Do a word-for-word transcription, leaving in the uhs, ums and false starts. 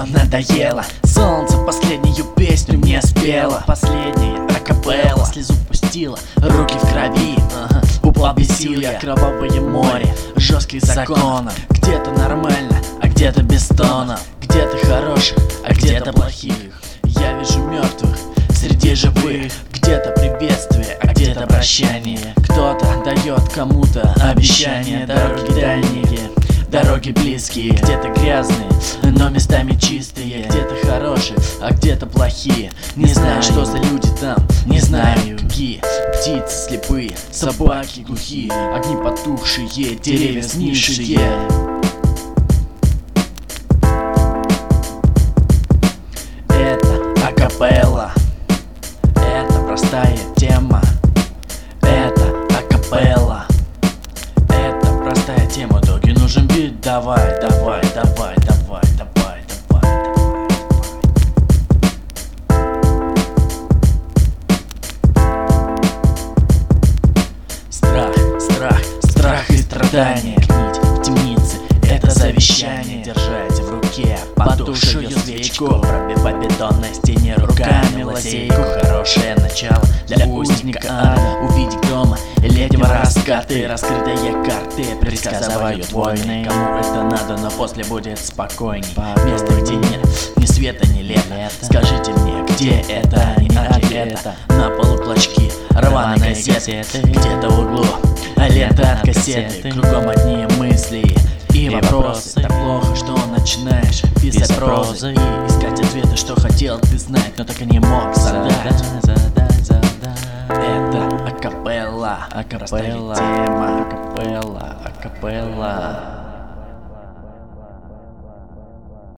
надоело. Солнце последнюю песню мне спело. Последняя акапелла, слезу пустила, руки в крови, ага. Упал без сил я, кровавое море жестких законов. Где-то нормально, а где-то без тона. Где-то хороших, а где-то плохих. Я вижу мертвых среди живых. Где-то приветствие, а где-то прощание. Кто-то дает кому-то обещания. Дороги дальние, дороги близкие. Где-то грязные, но местами чистые. Где-то хорошие, а где-то плохие. Не знаю, что за люди там, не знаю какие. Птицы слепые, собаки глухие, огни потухшие, деревья снившие. Это акапелла, это простая тема. Это акапелла, это простая тема. Доги, нужен бит, давай, давай, давай, давай, давай, давай, давай. Страх, страх, страх и страдания. Гнить в темнице, это завещание. Держать в руке потухшую свечку, пробивать бетон на стене руками лазейку. Хорошее начало для узника ада. Увидеть грома и летнего раскаты. Раскрытые карты предсказывают войны. Кому это надо, но после будет спокойней. Место, где нет ни света, ни лета. Скажите мне, где это, не это. На полу клочки рваной газеты. Где-то в углу лента от кассеты. Кругом одни мысли и вопросы. Так плохо, что начинаешь писать прозы и искать ответы, что хотел ты знать, но так и не мог задать. Это акапелла, акапелла, тема, акапелла, акапелла.